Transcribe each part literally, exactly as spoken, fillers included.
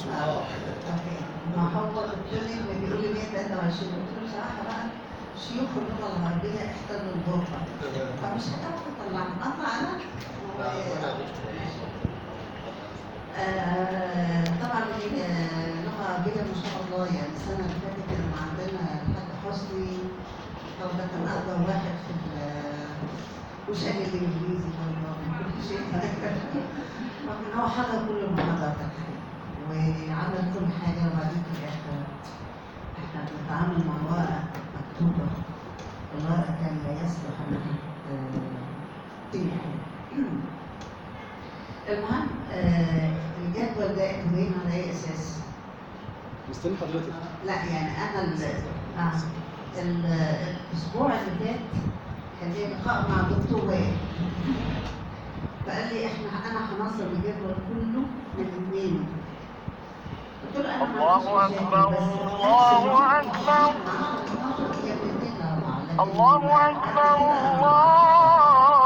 اه ما هو الدنيا بيقول لي مية وتلاتة وعشرين، قلت له بصراحه بقى شيوخ اللغه العربيه احتلوا الغرفه فمش هتعرف تطلعني، اطلع انا آه طبعا هي لغه عربيه ما شاء الله. يعني السنه اللي فاتت كان عندنا الحاج حسني، هو ده كان اكبر واحد في وشايل الانجليزي من كل شيء لكن هو حضر كل المحاضرات وعمل كل حاجه، وبعدين في الاخر احنا بنتعامل مع ورقه مكتوبه، الورقه كان لا يصلح انها تمحي. المهم آه الجدول ده اتبين على اي اساس؟ مستني حضرتك. لا يعني انا ال آه ال الاسبوع اللي فات كان لي لقاء مع دكتور وائل، فقال لي احنا انا هنصل الجدول كله من اثنين. قلت له انا ما عنديش مشاكل بس الله اكبر الله اكبر الله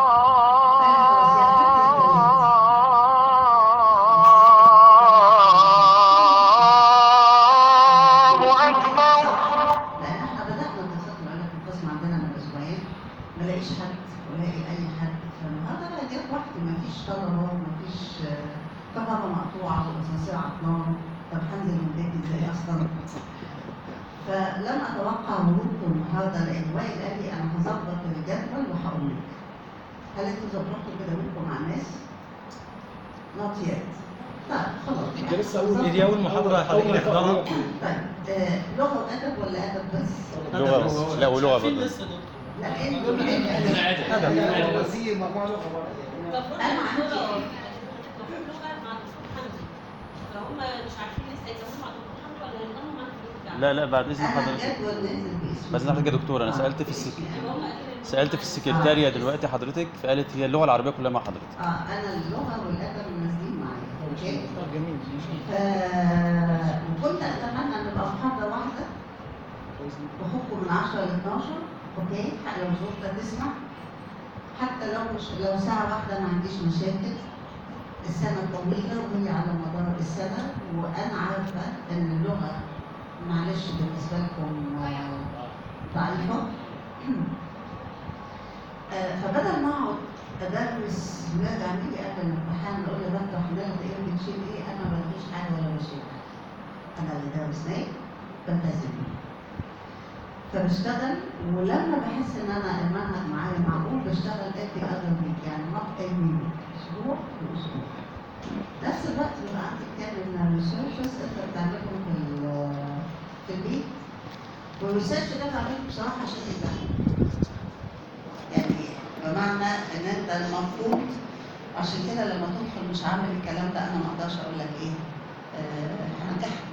ملاقيش حد ولاقي اي حد، فالنهارده بقى جت وقت مفيش طلبه ومفيش كهرباء مقطوعه والاسانسير عطلان، طب هنزل من بيتي ازاي اصلا؟ فلم اتوقع وجودكم النهارده لان وائل قال لي انا هظبط الجدول وهقول لك. هل انتوا ظبطتوا كده بينكم مع الناس؟ نوت يت. طيب خلاص. ده لسه اول دي اول محاضره حضرتك نحضرها. طيب آه لغه وادب ولا ادب بس؟ لغه بس. لا ولغه برضه. لا انتوا هذا وزير مجموعه لغه انا عندي المفروض لغه مع الدكتور حمدي، فهم مش عارفين لسه يكملوا مع الدكتور حمدي ولا ينضموا مع الدكتور. لا لا بعد اذن حضرتك. بس حضرتك يا دكتوره انا سالت في السك... سالت في السكرتاريه دلوقتي حضرتك، فقالت هي اللغه العربيه كلها مع حضرتك. اه انا اللغه والادب نازلين معايا. اوكي جميل. ف وكنت اتمنى ان نبقى محاضره واحده بحكم من عشرة ل اتناشر. اوكي لو الظروف تسمح، حتى لو مش لو ساعه واحده ما عنديش مشاكل. السنه طويله وهي على مدار السنه، وانا عارفه ان اللغه معلش بالنسبه لكم ضعيفه. فبدل ما اقعد ادرس ولاد عندي قبل الامتحان اقول له بنت حضرتك ايه بتشيل ايه، انا ما بلغيش حاجه ولا بشيل حاجه، انا اللي درسناه بلتزم بيه. فبشتغل، ولما بحس ان انا المنهج معايا معقول بشتغل ادي اذر ويك، يعني نوت ايوي اسبوع واسبوع. نفس الوقت بيبقى عندي كتاب من الريسيرشز انت بتعملهم في في البيت، والريسيرش ده بعمله بصراحه عشان الامتحان. يعني بمعنى ان انت المفروض عشان كده لما تدخل مش عامل الكلام ده انا ما اقدرش اقول لك ايه هنجحك.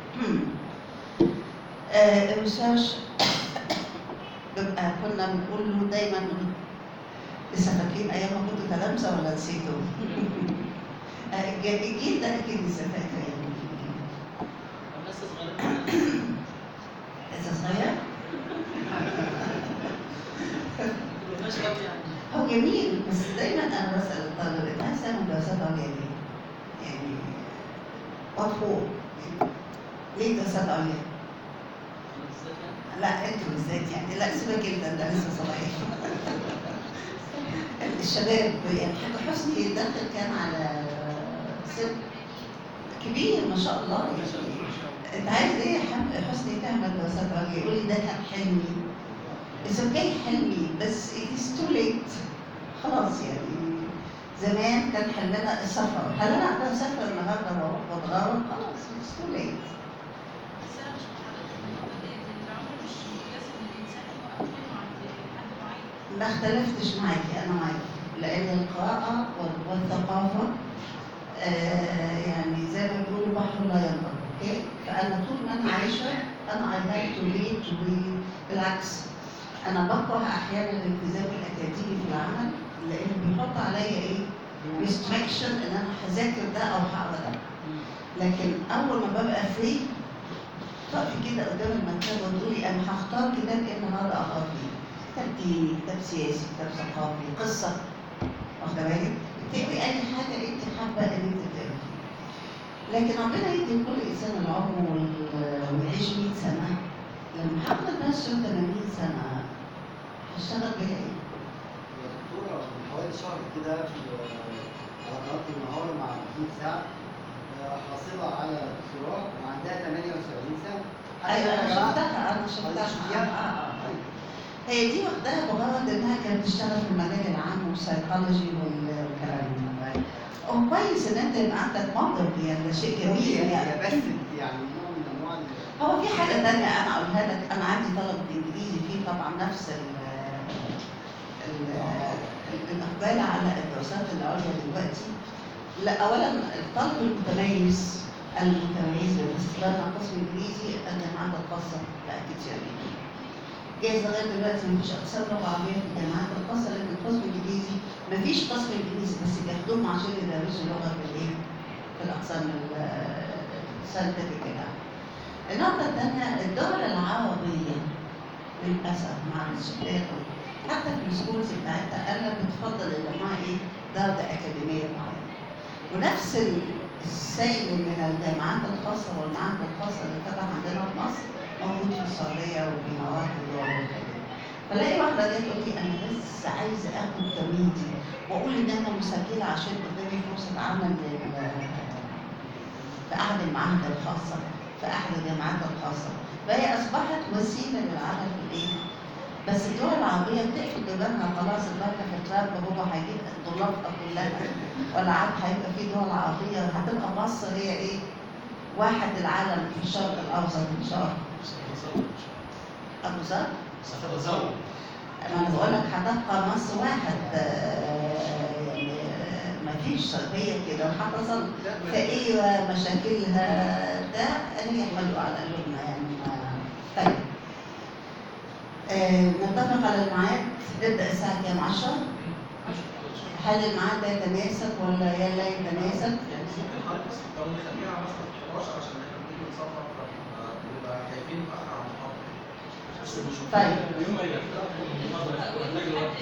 آه الريسيرش بيبقى كنا بنقول له دايما لسه فاكرين ايام ما كنتوا تلامذه ولا نسيتوا؟ الجيل ده اكيد لسه فاكر يعني. لسه صغير. لسه صغير؟ هو جميل، بس دايما انا بسال الطالب انت عايز تعمل دراسات عليا ليه؟ يعني مطلوب ليه دراسات عليا؟ لا انتوا بالذات يعني، لا سيبك انت انت لسه صغير. الشباب يعني حاج حسني داخل كان على سن كبير ما شاء الله. يعني انت عايز ايه يا حسني تعمل دراسات عليا؟ يقول لي ده كان حلمي. إذا كان حلمي بس it is too late. خلاص يعني زمان كان حلمنا السفر، هل انا اقدر اسافر النهارده واروح واتغرب؟ خلاص it's too late. ما اختلفتش معاكي، انا معاكي، لان القراءه والثقافه آه يعني زي ما بيقولوا بحر لا ينضب. اوكي فانا طول ما انا عايشه انا I like to read to read. بالعكس انا بكره احيانا الالتزام الاكاديمي في العمل لانه بيحط عليا ايه ريستريكشن ان انا هذاكر ده او هقرا ده. لكن اول ما ببقى فري تقفي كده قدام المكتبه وتقولي انا هختار كتاب ايه النهارده اقرا فيه، كتاب ديني، كتاب سياسي، كتاب ثقافي، قصه، واخده بالك؟ تقري اي حاجه انت حابه ان انت تقري. لكن ربنا يدي كل انسان العمر وال- ويعيش مية سنه. لما هفضل ماشي ثمانين سنه هشتغل بيها ايه؟ يا دكتورة من حوالي شهر كده في على قناة النهار مع محمود سعد آه، حاصلة على دكتوراه وعندها ثمانية وسبعين سنة. ايوه يا انا جماعة، شفتها انا عايز شفتها تشوفيها؟ آه، آه، آه. هي دي واخداها بغرض انها كانت بتشتغل في المجال العام والسيكولوجي والكلام ده. هو كويس ان انت يبقى عندك منطق، يعني ده شيء جميل هي يعني. بس يعني نوع من أنواع ال- هو في حاجة تانية أنا أقولها لك، أنا عندي طلب إنجليزي فيه طبعا نفس ال ال الإقبال على الدراسات العليا دلوقتي. لا، أولا الطالب المتميز المتميز بالنسبة لنا قسم إنجليزي الجامعات الخاصة لا كتير. جايز لغاية دلوقتي مفيش أقسام لغة عربية في الجامعات الخاصة، لكن قسم إنجليزي مفيش قسم إنجليزي بس بياخدوهم عشان يدرسوا لغة في الإيه؟ في الأقسام الساينتفك يعني. النقطة الثانية الدول العربية للأسف ما عادتش بتاخد حتى في السكولز بتاعتها قالت بتفضل اللي معاها إيه؟ درجة أكاديمية معينة. ونفس السيل من الجامعات الخاصة والمعاهد الخاصة اللي فتح عندنا في مصر موجود في السعودية وفي الإمارات والدول الخليج. فلاقي واحدة جاية تقول لي أنا بس عايزة آخد تمييزي وأقول إن أنا مسجلة عشان قدامي فرصة عمل لل- في أحد المعاهد الخاصة في أحد الجامعات الخاصة، فهي أصبحت وسيلة للعمل في الإيه؟ بس الدول العربية بتقفل دماغها خلاص البركة في التراب، هو هيجيب طلابها كلها ولا عاد هيبقى في دول عربية هتبقى مصر هي إيه؟ واحد العالم في الشرق الأوسط إن شاء الله. أبو ظبي؟ ستتزوج. أنا بقول لك هتبقى مصر واحد آه، يعني آه، مفيش شرقية كده هتصل فقيرة مشاكلها ده هي يحملوا على قلوبنا يعني. ما- طيب آه، نتفق على الميعاد نبدأ الساعة كام؟ عشرة؟ هل الميعاد ده يتناسب ولا لا يتناسب؟ ممكن حضرتك لو نخليها مثلا حداشر عشان احنا بنيجي نصفر فبنبقى خايفين نتأخر على المحاضرة. طيب يوم ما يبقى محتاج الوقت.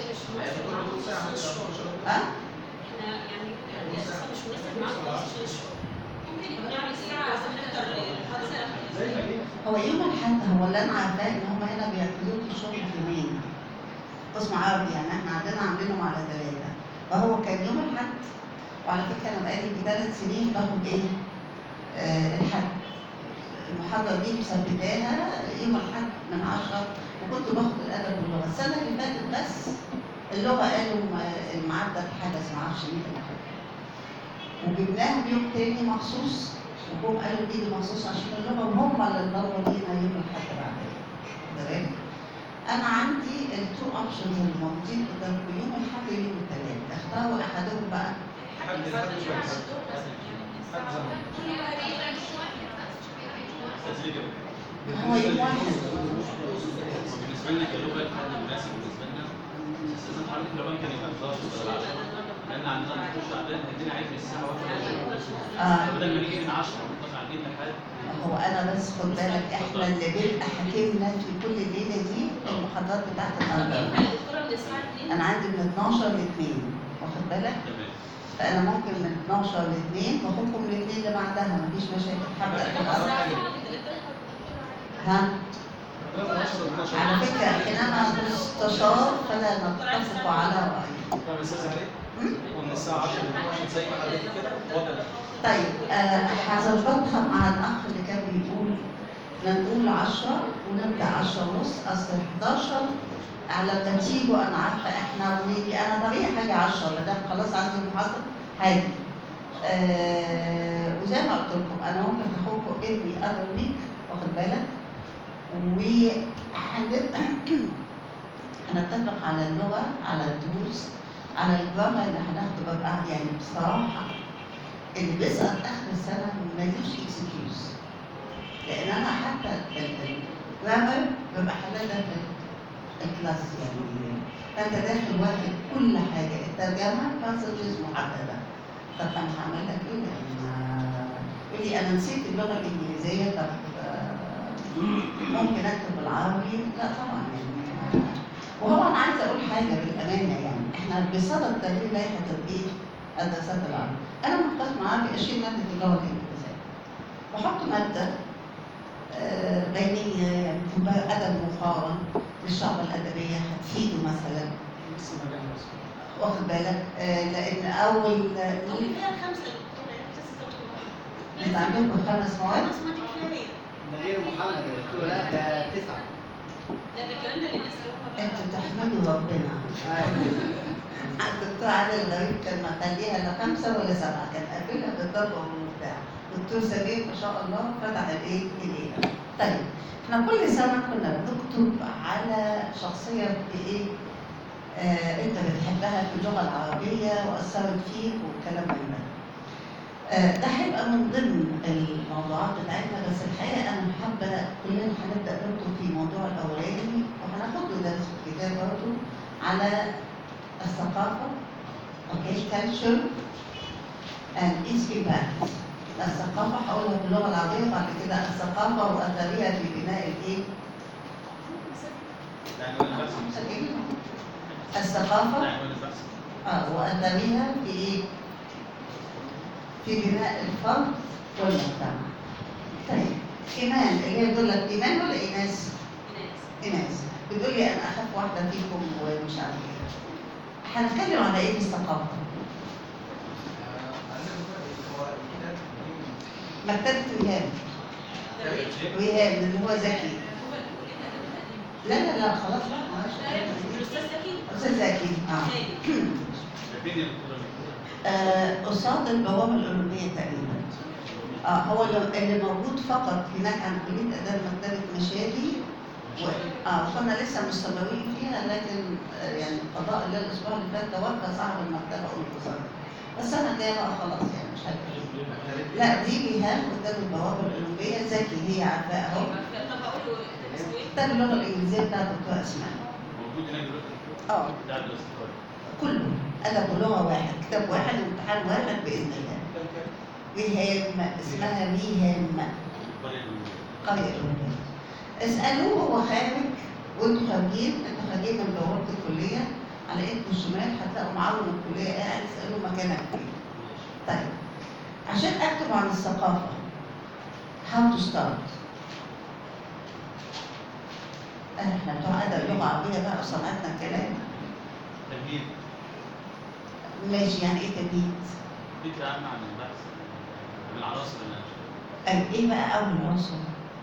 ها؟ احنا يعني الاساسا مش مناسب معاكم خالص عشان الشغل. ممكن يبقى نعمل ساعة عشان نقدر المحاضرة. هو يوم الأحد هو اللي أنا عارفاه إن هم هنا بيعتبروه في شغل في يومين. قسم عربي يعني إحنا عندنا عاملينهم على ثلاثة. فهو كان يوم الأحد، وعلى فكرة أنا بقالي ثلاث سنين باخد إيه؟ آه الحد. المحاضرة دي مثبتاها يوم الأحد من عشرة، وكنت باخد الأدب واللغة. السنة اللي فاتت بس اللغة قالوا ما- الميعاد ده اتحجز معرفش مين اللي حجز. وجبناهم يوم تاني مخصوص، وهم قالوا دي مخصوص عشان اللغة، وهم اللي انضموا لينا يوم الأحد بعد كده. تمام؟ أنا عندي التو أوبشنز الموجودين قدامكم يوم الأحد ويوم الثلاث، اختاروا أحدهم بقى. حد حد مش محتاج. حد زمان. تسجيل جدا. هو يوم واحد. بالنسبه لنا كلغه الحد المناسب بالنسبه لنا استاذ حضرتك لو كان يبقى حداشر ولا عشرة، لان عندنا نخش عندنا هدينا عيد من الساعه واحدة آه. بدل ما نيجي من عشرة ونخش عندنا لحد. هو أنا بس خد بالك إحنا اللي بيبقى حاكمنا في كل الليلة دي المحاضرات بتاعت النهارده. الدكتورة من الساعة اتنين. أنا عندي من اتناشر ل اتنين، واخد بالك؟ تمام. فأنا ممكن من اتناشر ل اتنين وأخدكم من اتنين اللي بعدها مفيش مشاكل. هبدأ في الأربعة. ها؟ على فكرة حينما مستشار فلا نتفق على رأي. طب استاذ علي ومن الساعه عشرة ل اتناشر زي ما حضرتك كده اتفضل. طيب آه، هظبطها مع الأخ اللي كان بيقول نقول عشرة ونبدأ عشرة ونص، أصل حداشر على ما تيجوا أنا عارفة إحنا ونيجي أنا طبيعي حاجة عشرة ما دام خلاص عندي المحاضرة هاجي. آه وزي ما قلت لكم أنا ممكن هاخدكم ابني أذر ويك واخد بالك، وهنبقى هنتفق على اللغة على الدروس على الجرامر اللي هناخده. ببقى يعني بصراحة اللي بيسقط آخر السنة ملوش اكسكيوز، لأن أنا حتى الجرامر ببقى حلالها في الكلاس يعني. فأنت داخل واخد كل حاجة، الترجمة باسجز محددة. طب أنا هعمل لك إيه؟ يعني ما يقول لي أنا نسيت اللغة الإنجليزية، طب آه، ممكن أكتب بالعربي؟ لا طبعا يعني. وهو أنا عايزة أقول حاجة بالأمانة يعني، إحنا بصدد تغيير لائحة تطبيق الدراسات العربية. أنا من قسم عربي أشيل مادة اللغة الإنجليزية. وحط مادة آه، بينية يعني تبقى أدب مقارن للشعب الأدبية هتفيده مثلا، لسه ما جاهز. واخد بالك؟ آه، لأن أول ممكن فيها خمسة دكتورة يعني بس دكتورة. أنت عندكم خمس مواد؟ خمس مواد كفاية. ده غير محمد يا دكتور، لا ده تسعة. ده الكلام ده للناس اللي هم بقى- أنتوا تحمدوا ربنا. الدكتور عادل الغريب كان مخليها لا خمسة ولا سبعة، كان قافلها بالضرب والبتاع. الدكتور سمير ما شاء الله فتح الايه؟ الليلة. طيب احنا كل سنة كنا بنكتب على شخصية بايه؟ آه انت بتحبها في اللغة العربية وأثرت فيك والكلام من ده. آه ده هيبقى من ضمن الموضوعات بتاعتنا، بس الحقيقة أنا حابة كلنا هنبدأ نكتب في الموضوع الأولاني وهناخد له درس في الكتاب برضه على الثقافة، اوكي، culture and its impact. الثقافة هقولها باللغة العربية وبعد كده الثقافة وأثرها في بناء الإيه؟ ده عنوان البحث. الثقافة ده عنوان البحث. اه وأثرها في إيه؟ في بناء الفرد والمجتمع. طيب إيمان اللي هي بتقول لك إيمان ولا إيناس؟ إيناس بتقول لي أنا أخاف واحدة فيكم ومش عارف إيه. هنتكلم على إيه في الثقافة؟ مكتبة وهاب. وهاب اللي هو ذكي. لا لا لا خلاص بقى معلش. الأستاذ زكي. أستاذ زكي اه. فين يا دكتورة؟ آه، قصاد البوابة الأولمبية تقريبا. اه هو اللي اللي موجود فقط هناك عند كلية آداب مكتبة مشادي. و... اه كنا لسه مستمرين فيها لكن آه يعني قضاء الله الأسبوع اللي فات توفى صاحب المكتبة والوزارة. بس السنة الجاية بقى خلاص يعني مش هتكلم. لا دي بيهاب قدام البوابة الأولمبية. زكي هي عارفاها أهو. طب هقول له اسمه ايه؟ كتاب اللغة الإنجليزية بتاع الدكتور أسماء. موجود هناك دلوقتي. اه بتاع الاستقرار. كله أدب ولغة واحد، كتاب واحد وامتحان واحد بإذن الله. وهام اسمها وهام قرية الأولمبية. اسألوه هو خارج وانتوا خارجين، انتوا خارجين من بوابة الكلية على ايدكم الشمال هتلاقوا معاون الكلية قاعد اسألوه مكانك فين. طيب عشان اكتب عن الثقافة how to start. احنا بتوع ادب لغة عربية بقى صنعتنا الكلام. تمهيد. ماشي يعني ايه تمهيد؟ فكرة عامة عن البحث من العناصر اللي قال ايه بقى اول عنصر؟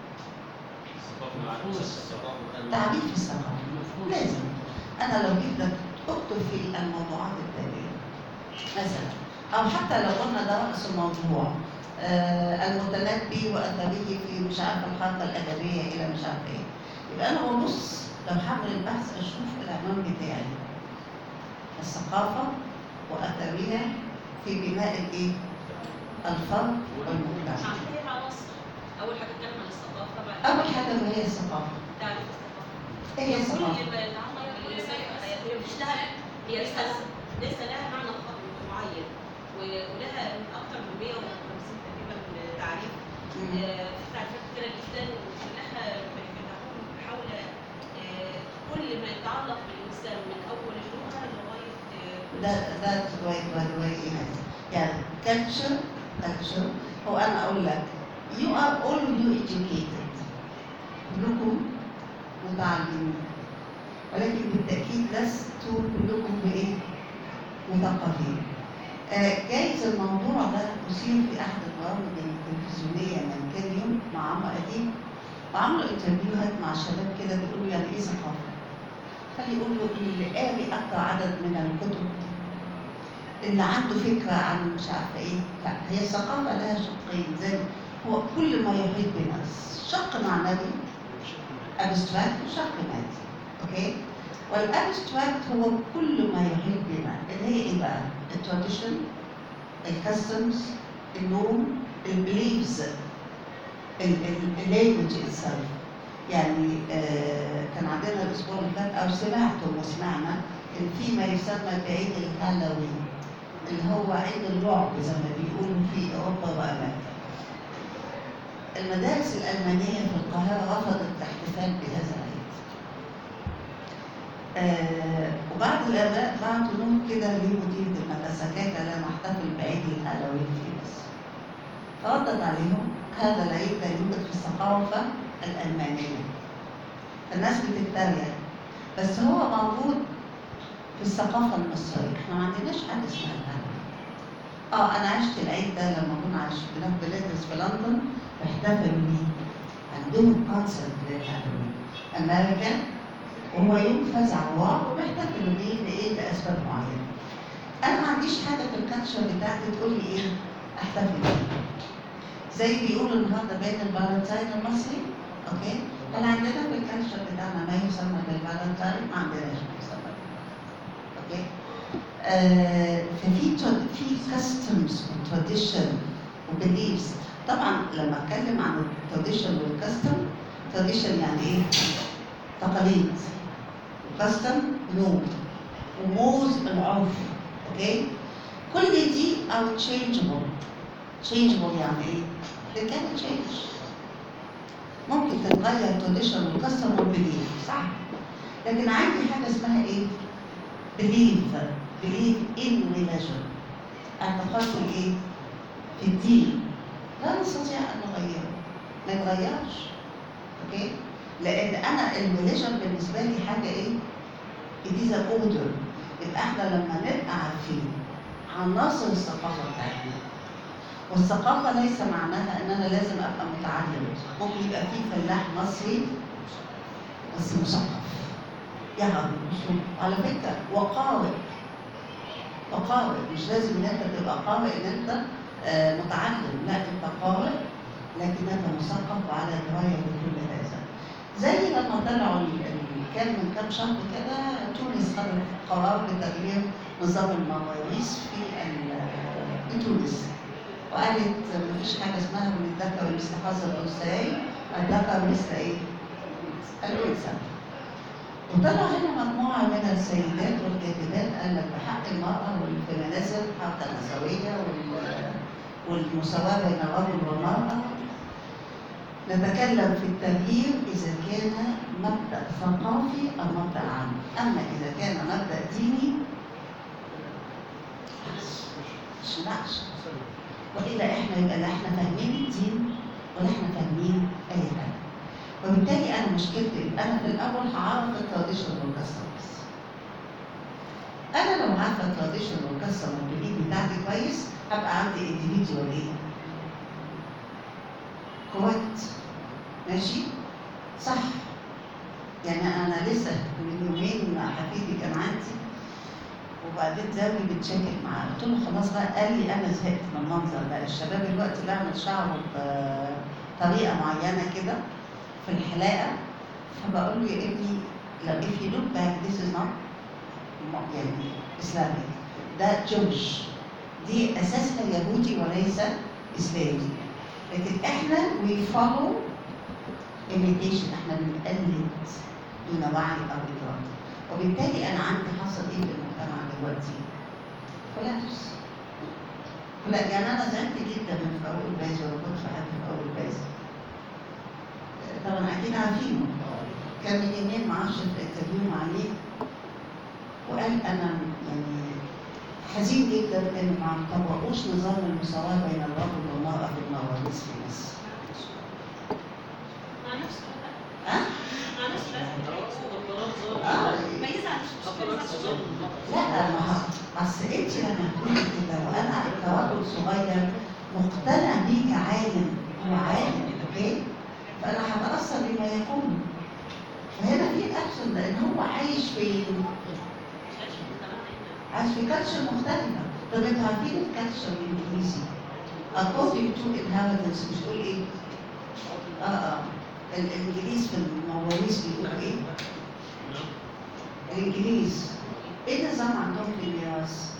الثقافة مع الثقافة. تعريف الثقافة لازم. أنا لو جيت لك أكتب في الموضوعات التالية مثلا، أو حتى لو قلنا ده رأس الموضوع آه المتنبي وأثره في مش عارفة الحركة الأدبية إلى مش عارفة إيه، يبقى أنا ببص لو هعمل البحث أشوف العنوان بتاعي الثقافة وأثرها في بناء الإيه؟ الفرد والمجتمع. هنحكي عناصر. أول حاجة اتكلم عن الثقافة بعد أول حاجة ما هي الثقافة. تعريف الثقافة. إيه هي كل الثقافة؟ اللي بيتعمل كل سنة هي مش لها هي لسه لسه لها معنى خاص معين ولها أكثر من مئة وخمسين تقريبا تعريف. آه، في تعريفات كتيرة جدا وكلها بتكون حول آه، كل ما يتعلق بالإنسان من أول اللغة لغاية آه، ده ده شوية شوية إيمان. يعني culture culture هو أنا أقول لك you are all you educated. كلكم متعلمين ولكن بالتأكيد لستوا كلكم بإيه؟ مثقفين. آه جايز الموضوع ده أثير في أحد البرامج التلفزيونية من كام يوم مع عمرو أديب، وعملوا انترفيوهات مع الشباب كده بيقولوا يعني إيه ثقافة؟ فيقولوا اللي قاري أكثر عدد من الكتب، اللي عنده فكرة عن مش عارفة إيه. لا هي الثقافة لها شقين زي هو كل ما يحيط بنا، شق معنوي ابستراكت وشق مادي. اوكي؟ والابستراكت هو كل ما يحيط بنا اللي هي ايه بقى؟ التراديشن، الكاستمز، النوم، البليفز، اللانجوج itself. يعني آه كان عندنا الاسبوع اللي فات او سمعتم وسمعنا ان في ما يسمى بعيد الهالوين اللي هو عيد الرعب زي ما بيقولوا في اوروبا وامريكا. المدارس الألمانية في القاهرة رفضت الاحتفال بهذا العيد. آه وبعد الآباء بعتوا نوت كده لمديرة المدرسة كيف لا نحتفل بعيد الهالوين في مصر. فردت عليهم هذا العيد لا يوجد في الثقافة الألمانية. الناس بتتريق، بس هو موجود في الثقافة المصرية. احنا ما عندناش حاجة اسمها الهالوين. اه انا عشت العيد ده لما كنا عايشين بندرس في لندن، بيحتفلوا بيه، عندهم كونسرت للهالوين امريكان، وهو يوم فزع ورعب وبيحتفلوا بيه لايه؟ لاسباب معينة. انا ما عنديش حاجة في الكالتشر بتاعتي تقول لي ايه احتفل بيه. زي بيقولوا النهارده بين الفالنتاين المصري، اوكي؟ انا عندنا في الكالتشر بتاعنا ما يسمى بالفالنتاين، ما عندناش ما يسمى بالفالنتاين. اوكي؟ آه ففي في كاستمز وتراديشن وبيليفز. طبعا لما اتكلم عن التراديشن والكاستم، تراديشن يعني ايه؟ تقاليد. كاستم نوم وموز العرف. اوكي؟ كل دي ار تشينجبل. تشينجبل يعني ايه؟ they can change. ممكن تتغير تراديشن والكاستم والبيليف، صح؟ لكن عندي حاجه اسمها ايه؟ بيليف. بيليف ان ريليجن. اعتقاد في الايه؟ في الدين. لا نستطيع ان نغيره. ما يتغيرش. اوكي؟ لان انا الريليجن بالنسبه لي حاجه ايه؟ it is an order. يبقى احنا لما نبقى عارفين عناصر الثقافه بتاعتنا، والثقافه ليس معناها ان انا لازم ابقى متعلم. ممكن يبقى في فلاح مصري بس مثقف يعرف الأصول. على فكره وقارئ. وقارئ مش لازم ان انت تبقى قارئ ان انت آه متعلم، لا انت قارئ لكنك مثقف وعلى درايه بكل هذا. زي لما طلعوا كان من كام شهر كده تونس خدت قرار بتغيير نظام المواريث في في تونس، وقالت مفيش حاجه اسمها من الذكر مثل حظ الانثيين، الذكر مثل ايه؟ الانثى. وطلع هنا مجموعه من السيدات والكاتبات قال لك بحق المراه والفيمينيزم، حق النسويه والمساواه بين الرجل والمراه. نتكلم في التغيير إذا كان مبدأ ثقافي أو مبدأ عام، أما إذا كان مبدأ ديني مش نقش. وإلا إحنا يبقى لا إحنا فاهمين الدين ولا إحنا فاهمين أي حاجة. وبالتالي أنا مشكلتي أنا في الأول هعرف التراديشن والكاستم بس. أنا لو عارفة التراديشن والكاستم والبيليف بتاعتي كويس، هبقى عندي individual إيه؟ كويت. ماشي؟ صح. يعني أنا لسه من يومين حفيدي كان عندي، وبعدين زوجي بتشاكل معاه، قلت له خلاص بقى. قال لي أنا زهقت من المنظر ده، الشباب دلوقتي بيعمل شعره بطريقة معينة كده في الحلاقة. فبقول له يا ابني لو if you look back this is not يعني إسلامي، ده جوش، دي أساسها يهودي وليس إسلامي. لكن احنا we follow imitation، احنا بنقلد دون وعي او ادراك. وبالتالي انا عندي حصل ايه في المجتمع دلوقتي؟ كولابس. لا يعني انا زعلت جدا من فاروق الباز، ولا كنت بحب فاروق الباز. طبعا اكيد عارفينه. كان من يومين معرفش في انترفيو مع مين، وقال انا يعني حزين جدا ان ما طبقوش نظام المساواه بين الرجل والمراه في المواريث في مصر. مع نفسه ها؟ مع نفسه لازم اه ما يزعلش مش لا ما هو اصل انت لما تقولي كده وانا كرجل صغير مقتنع بيه كعالم، هو عالم اوكي؟ فانا هتاثر بما يقول. وهنا في اكشن لان هو عايش في عايش في كالتشر مختلفة. طب انتوا عارفين الكالتشر الانجليزي according to inheritance مش تقول ايه؟ اه اه الانجليز في المواريث بيقولوا ايه؟ الانجليز ايه النظام عندهم في الميراث؟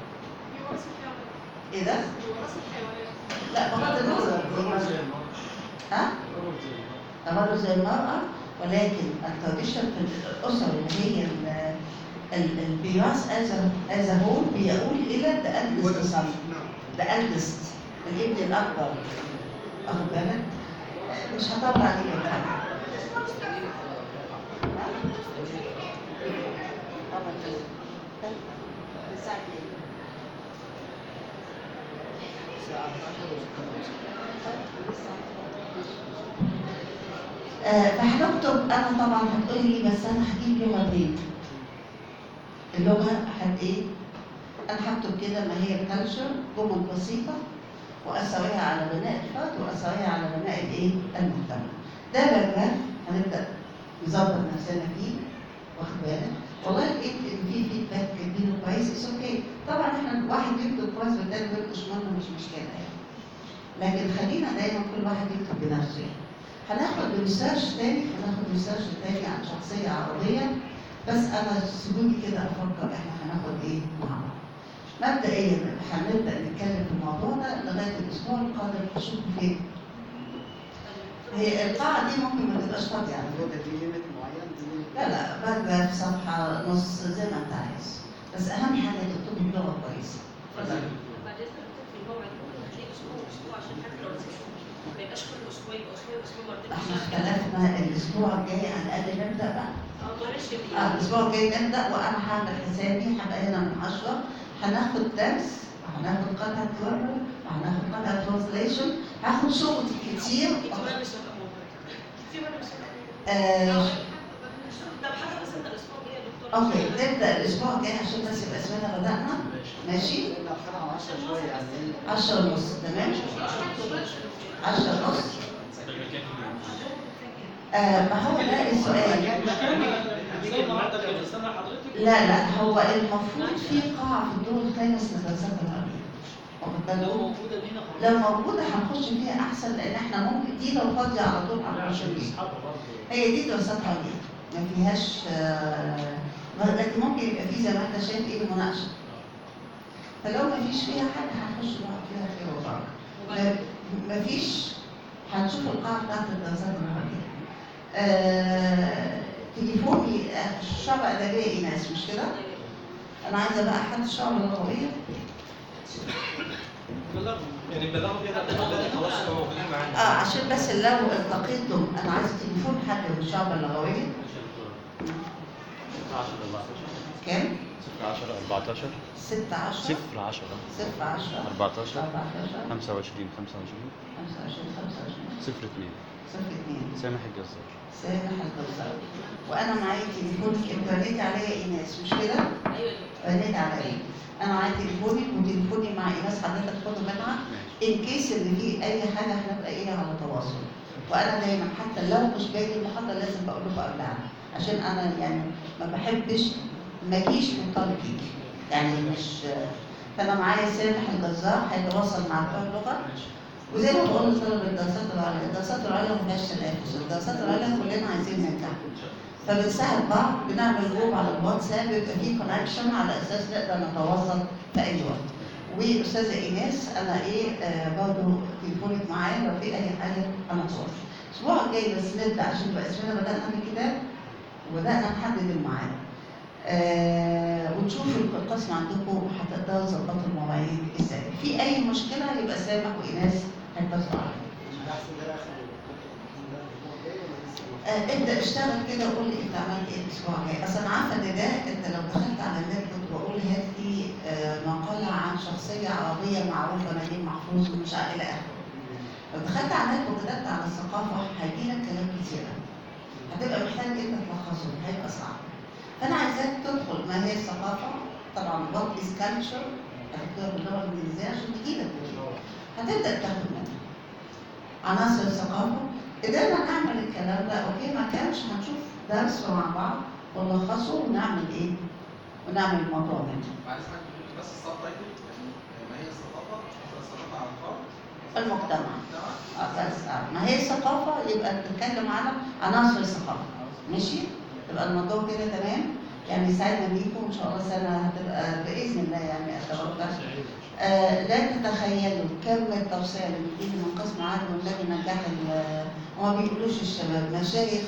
ايه ده؟ لا بغض النظر ها؟ برضه زي المرأة، ولكن التراديشن في الأسر اللي هي البيراث از ا هول بيقول الى ذا اندست صن، ذا اندست الابن الاكبر. واخد بالك؟ مش هطول عليك يا جماعه. آه، فهنكتب. انا طبعا هتقولي لي بس انا هجيب لغتين. اللغه هت ايه؟ انا هكتب كده ما هي الكالتشر، جمل بسيطه واسويها على بناء الفرد واسويها على بناء الايه؟ المجتمع. ده باراجراف هنبدا نظبط نفسنا فيه، واخد بالك؟ والله لقيت ان في فيدباك كاتبينه كويس، اتس اوكي. طبعا احنا واحد يكتب كويس والتاني ما يكتبش منه، مش مشكله يعني. لكن خلينا دايما كل واحد يكتب بنفسه يعني. هناخد ريسيرش تاني، هناخد ريسيرش تاني عن شخصيه عربيه، بس انا سيبوني كده افكر احنا هناخد ايه مع بعض. مبدئيا هنبدا نتكلم في الموضوع ده لغايه الاسبوع القادم. نشوفوا فين. هي القاعه دي ممكن ما تبقاش فاضيه يعني. اللغه دي ليميت معين دي؟ لا لا، باراجراف صفحه نص زي ما انت عايز، بس اهم حاجه تكتبوا بلغه كويسه. اتفضل. بعد اذنك في الموعد ممكن نخليه اسبوع واسبوع عشان حتى لو ما يبقاش كل اسبوع، يبقى اسبوع واسبوع مرتين. احنا اختلفنا الاسبوع الجاي على الاقل نبدا بقى. اه معلش اه الاسبوع الجاي نبدا، وانا هعمل حسابي هبقى هنا من عشرة. هناخد درس، وهناخد قطعه جربل، وهناخد قطعه ترانسليشن، هاخد شغل كتير. انت ما مش هبقى موجود. في وانا مش هبقى موجود. آه طب حاجه بس انت الاسبوع الجاي يا دكتور. اوكي نبدا الاسبوع الجاي عشان بس يبقى اسمنا بدانا. ماشي؟ نأخرها على عشرة شويه يعني. عشرة ونص تمام؟ عشرة ونص. آه ما هو ده السؤال. زي النهارده كده استنى حضرتك. لا لا، هو المفروض في قاعة في الدور الخامس للدراسات العليا. واخد بالك؟ لو موجوده لينا خلاص. لو موجودة هنخش فيها أحسن، لأن إحنا ممكن دي لو فاضية على طول هنخش فيها. هي دي دراسات عليا، ما فيهاش آه لكن ممكن يبقى في زي ما أنت شايف إيه مناقشة. فلو ما فيش فيها حاجة هنخش نقعد فيها خير وبركة. ما فيش هنشوف القاعة بتاعت الدراسات العليا. آه تليفوني الشعب أدبية إيناس مش كده؟ أنا عايزة بقى حد الشعب اللغوية. يعني بلغوا كده خلاص هم موجودين معانا. اه عشان بس لو التقيتم انا عايزه تليفون حد من الشعب اللغويه. كام؟ صفر عشرة أربعتاشر ستة عشر صفر عشرة صفر عشرة أربعتاشر أربعتاشر خمسة وعشرين خمسة وعشرين خمسة وعشرين خمسة وعشرين صفر اتنين صفر اتنين. سامح الجزار. سامح الجزار. وانا معايا تليفونك، انت رنيت عليا ايناس مش كده؟ ايوه رنيت عليا. انا معايا تليفونك وتليفوني مع ايناس، حضرتك خدوا منها ان كيس ان في اي حاجه هنبقى ايه على تواصل. وانا دايما حتى لو مش باجي المحاضره لازم بقول لكم قبلها، عشان انا يعني ما بحبش ما اجيش من طالب يجي يعني مش. فانا معايا سامح الجزار هيتواصل مع بتوع اللغه، وزي ما بقول لطلبه الدراسات العليا، الدراسات العليا ما فيهاش تنافس، الدراسات العليا كلنا عايزين ننجح. فبنساعد بعض، بنعمل جروب على الواتساب يبقى فيه كونكشن على اساس نقدر نتواصل في اي وقت. واستاذه ايناس انا ايه آه برضه تليفونك معايا لو في اي حاجه هنتواصل. الاسبوع الجاي بس نبدا عشان يبقى اسمنا بدانا بالكتاب وبدانا نحدد الميعاد. آه ونشوف القسم عندكم هتقدروا تظبطوا المواعيد ازاي. في اي مشكله يبقى سامح وايناس هيتصلوا عليا. احسن ده اخر الاسبوع الجاي ولا لسه؟ آه ابدا اشتغل كده وقول لي انت عملت ايه الاسبوع الجاي. اصل انا عارفه ان ده انت لو دخلت على النت كنت بقول هات لي آه مقاله عن شخصيه عربيه معروفه نجيب محفوظ ومش عارف الى اخره. لو دخلت على النت وكتبت على الثقافه هيجي لك كلام كتير. هتبقى محتاج انت تلخصه، هيبقى صعب. فانا عايزاك تدخل ما هي الثقافه، طبعا وات از كالتشر هتكتبها باللغه الانجليزيه عشان تجيلك. هتبدا تاخد منها عناصر الثقافه. قدرنا نعمل الكلام ده اوكي، ما كانش هنشوف درس مع بعض ونلخصه ونعمل ايه؟ ونعمل الموضوع منه. معلش حضرتك بتقولي بس السب تايتل ما هي الثقافه؟ الثقافه على الفرد؟ المجتمع. اه بس آه. ما هي الثقافه يبقى بتتكلم على عناصر الثقافه. ماشي؟ تبقى الموضوع كده تمام؟ يعني سعدنا بيكم ان شاء الله سنه هتبقى باذن الله يعني اتوقع. آه لا تتخيلوا كم التوصيه اللي بتيجي من قسم عدل واللجنه نجاح وما بيقولوش الشباب مشايخ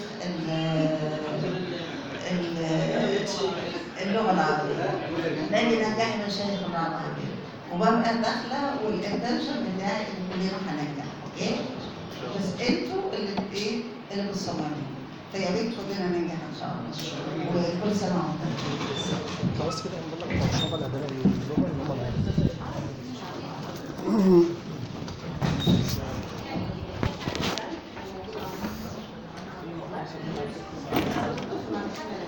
اللغه العربيه. لجنه نجاح مشايخ اللغه العربيه. وببقى داخله والانتنشن بتاعي ان كلنا هننجح، اوكي؟ بس انتوا اللي ايه؟ اللي بتصمموا. فيا ريت كلنا ننجح ان شاء الله. وكل سنه وانتم خلاص كده نضل بتوع الشعب الادبيه اللغه اللي هم معانا. لا